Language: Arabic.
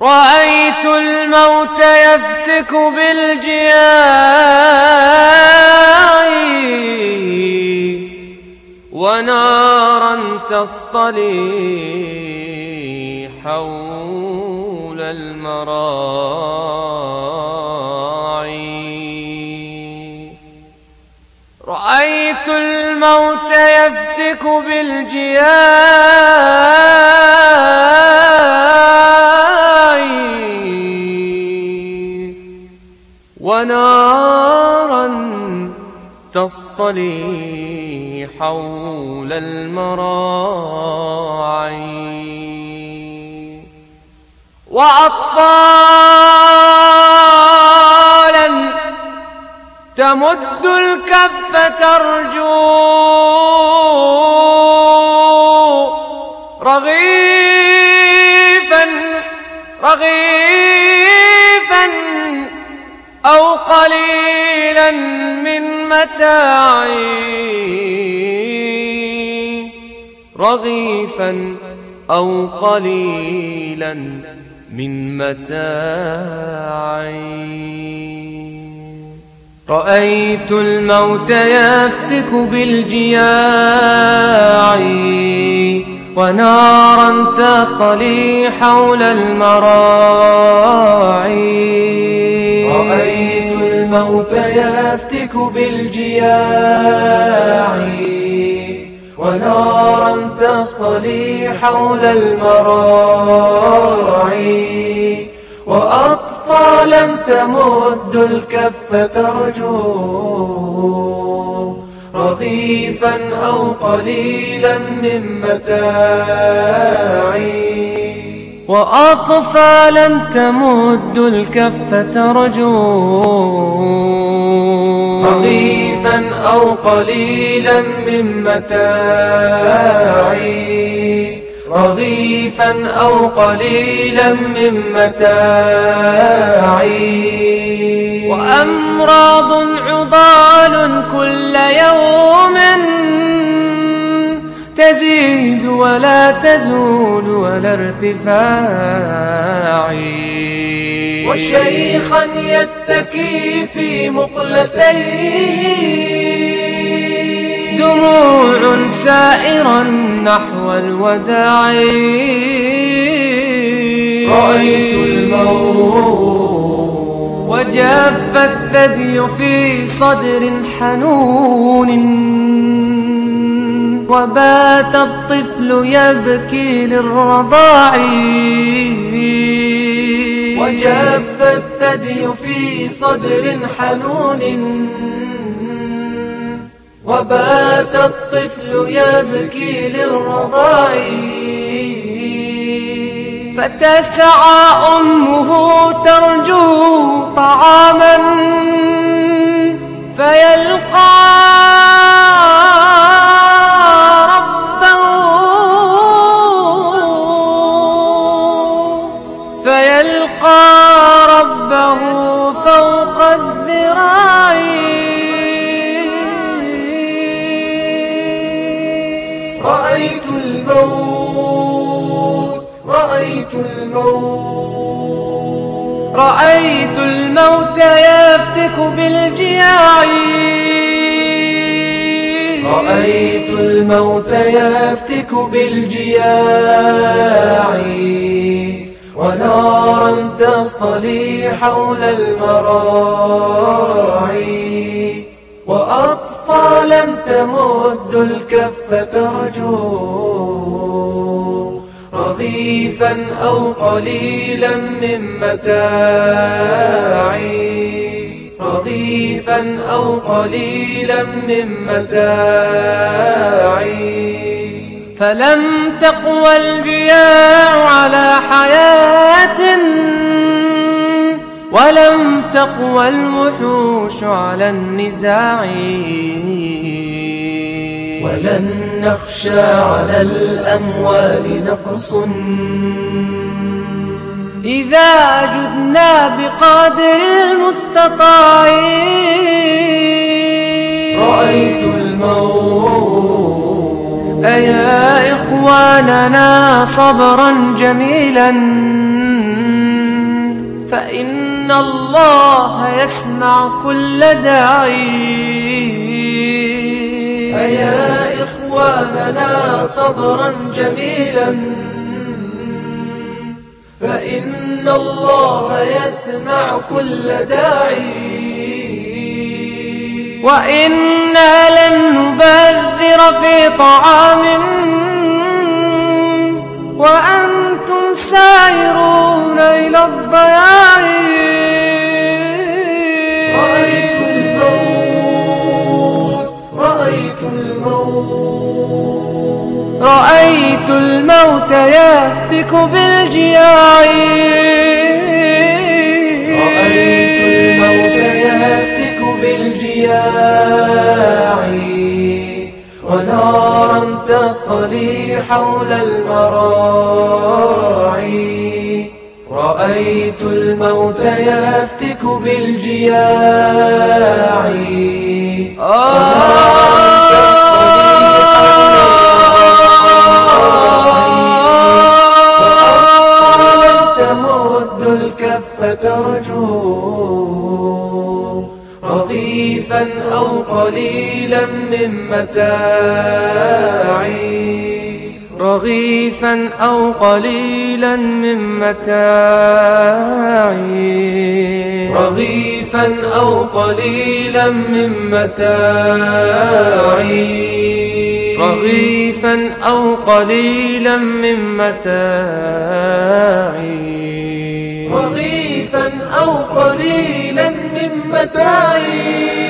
رأيت الموت يفتك بالجياع ونارا تصطلي حول المراعي. رأيت الموت يفتك بالجياع ونارا تصطلي حول المراعي. وأطفالا تمد الكف ترجو رغيفا رغيفا أو قليلا من متاعي. رغيفا أو قليلا من متاعي. رأيت الموت يفتك بالجياع ونارا تصطلي حول المراعي. رأيت الموت يفتك بالجياع ونارا تصطلي حول المراعي. وأطفالا تمد الكف ترجو رغيفا أو قليلا من متاعي. وأطفالا تمد الكف ترجو رغيفا أو قليلا من متاعي. رغيفا أو قليلا من متاعي. وأمراض عضال كل يوم تزيد ولا تزول ولا ارتفاعي. وشيخا يتكي في مقلتيه دموع سائرا نحو الوداع. رأيت الموت وجف الثدي في صدر حنون وبات الطفل يبكي للرضاع. وجف الثدي في صدر حنون وبات الطفل يبكي للرضاع. فتسعى أمه ترجو طعاما فيلقى ربه فوق الذراع. رأيت الموت رأيت الموت رأيت الموت يفتك بالجياع. رأيت الموت يفتك بالجياع ونارا تصطلي حول المراعي. وأطفالا تمد الكف ترجو رغيفا أو قليلا من متاعي. رغيفا أو قليلا من متاعي. فلم تقوى الجياع على حياة ولم تقوى الوحوش على النزاع. ولن نخشى على الأموال نقص إذا جدنا بقدر المستطاع. رأيت الموت أيا إخواننا صبرا جميلا فإن الله يسمع كل داعي. فيا إخواننا صبرا جميلا، فإن الله يسمع كل داعي. وإنا لن نبذر في طعام وأنتم سائرون إلى الضياع. رأيت الموت، رأيت الموت، رأيت الموت يفتك بالجياع. رأيت الموت يفتك بالجياع، ونارا تصطلي حول المراعي. رأيت الموت يفتك بالجياع، ونارا تصطلي حول المراعي. فأرجو أن تمد الكف ترجو رغيفا أو قليلا من متاعي. رغيفا أو قليلا من متاعي. رغيفا أو قليلا من متاعي. رغيفا أو قليلا من متاعي. رغيفا أو قليلا من متاعي.